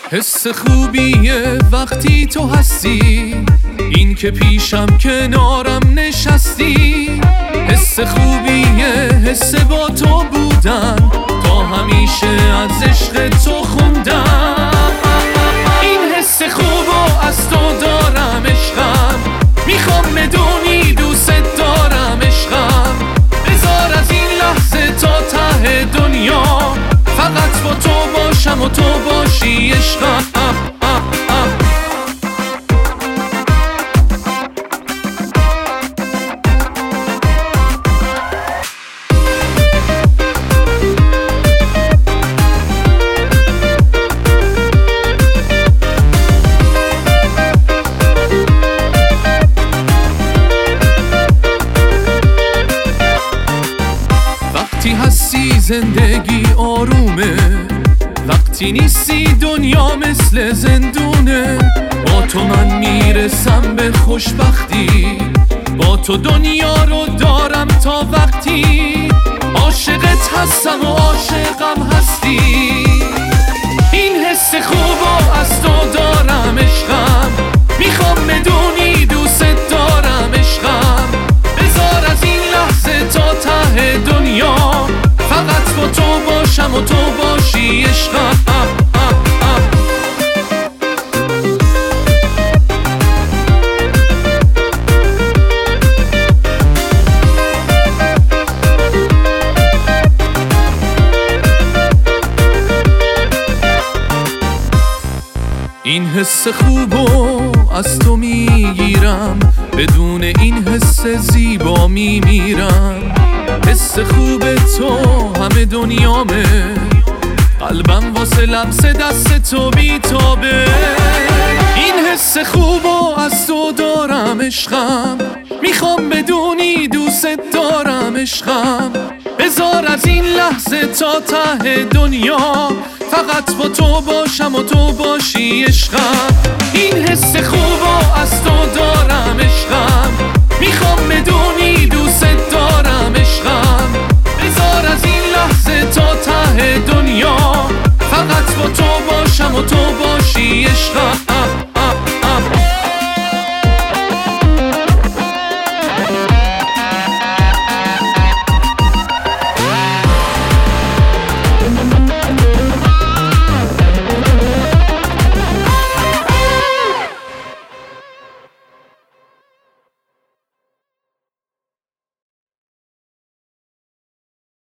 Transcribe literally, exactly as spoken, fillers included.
حس خوبیه وقتی تو هستی، این که پیشم کنارم نشستی. حس خوبیه حس با تو بودن، تا همیشه از عشق تو خوندم. این حس خوبو از تو دارم عشقم، میخوام بدونی دوست دارم عشقم. بذار از این لحظه تا ته دنیا فقط با تو باشم و تو باشی عشقم. وقتی هستی زندگی آرومه، وقتی نیستی دنیا مثل زندونه. با تو من میرسم به خوشبختی، با تو دنیا رو دارم تا وقتی عاشقت هستم و عاشقم هستی. این حس خوبو از تو دارم عشقم، میخوام بدونی دوست دارم عشقم. بذار از این لحظه تا ته دنیا فقط با تو باشم و تو باشی عشقم. این حس خوبو از تو میگیرم، بدون این حس زیبا میمیرم. حس خوب تو همه دنیامه، قلبم واسه لمس دست تو بیتابه. این حس خوبو از تو دارم عشقم، میخوام بدونی دوست دارم عشقم. بذار از این لحظه تا ته دنیا فقط با تو باشم و تو باشی عشقم. این حس خوبو از تو دارم عشقم، میخوام بدونی دوست دارم عشقم. بذار از این لحظه تا ته دنیا فقط با تو باشم و تو باشی عشقم.